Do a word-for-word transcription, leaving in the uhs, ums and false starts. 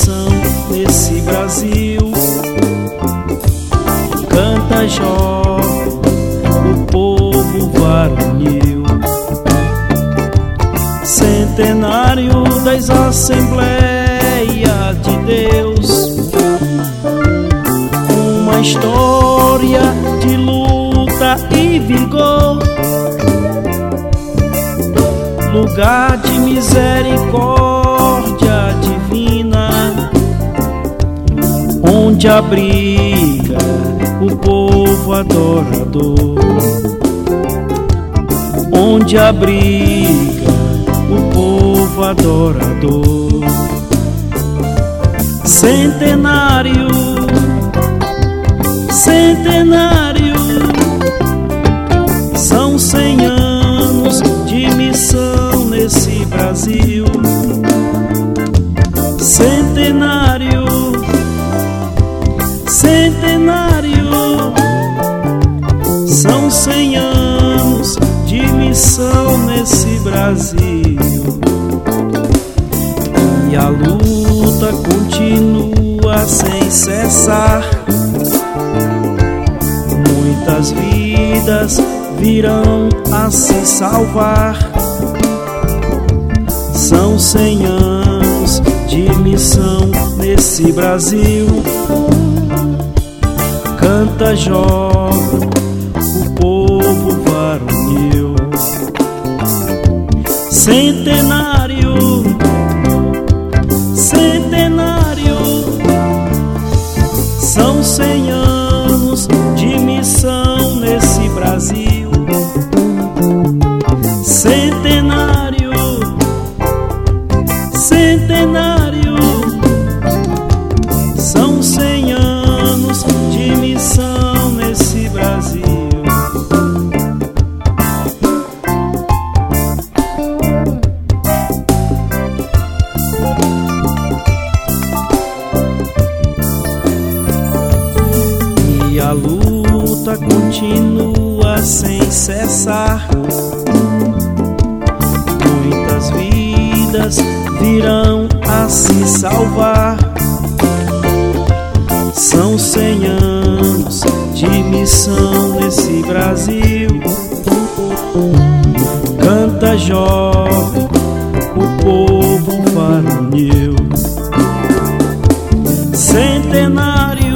missão nesse Brasil. Canta jovem, o povo varonil, centenário das Assembleias de Deus, uma história de luta e vigor, lugar de misericórdia divina, onde abriga o povo adorador, onde abriga o povo adorador. Centenário, centenário, são cem anos de missão nesse Brasil. Centenário, centenário, são cem anos de missão nesse Brasil. E a luta continua sem cessar, muitas vidas virão a se salvar. São cem anos de missão nesse Brasil. Canta jovem, o povo varonil. Centenário, centenário, são cem anos de missão nesse Brasil. Centenário, centenário, são cem anos de missão nesse Brasil. E a luta continua sem cessar, muitas vidas virão a se salvar. São cem anos de missão nesse Brasil. Canta jovem, o povo varonil. Centenário,